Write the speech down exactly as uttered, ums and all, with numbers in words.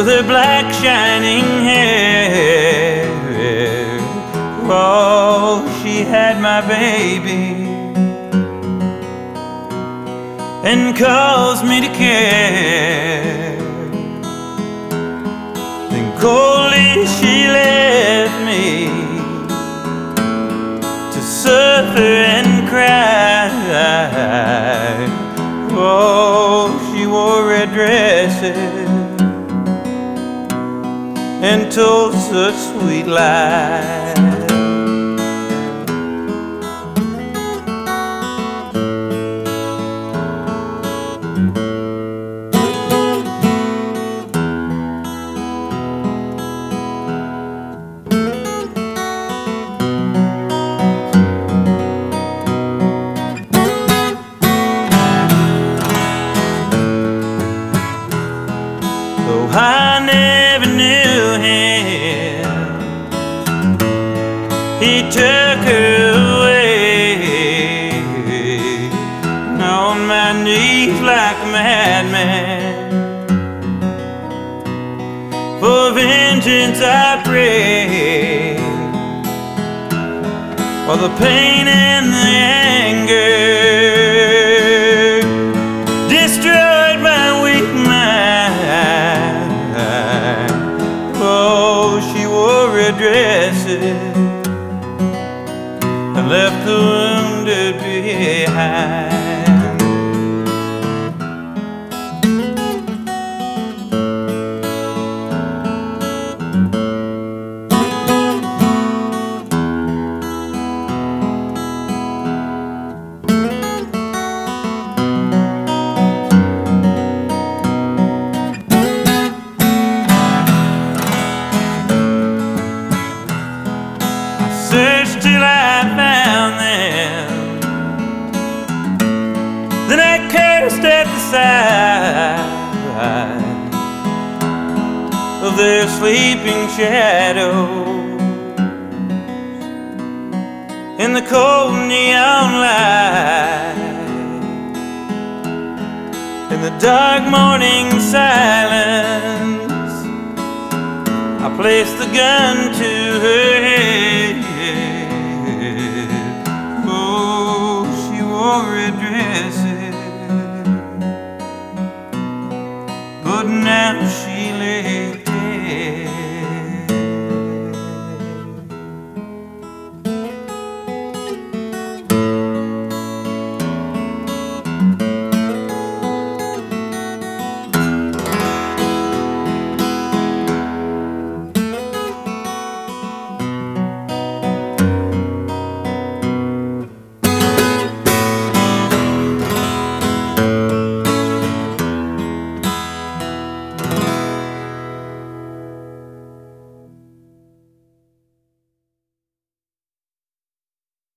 with her black shining hair. Oh, she had my baby and caused me to care. Then coldly she left me to suffer and cry. Oh, she wore red dresses and told such sweet lies. Though I never knew him, he took her away. And on my knees like a madman, for vengeance I pray. For the pain and the anger destroyed my weak mind. Oh, she wore red dresses and left the wounded behind. Searched till I found them, then I cursed at the sight of their sleeping shadows in the cold neon light. In the dark morning silence, I placed the gun to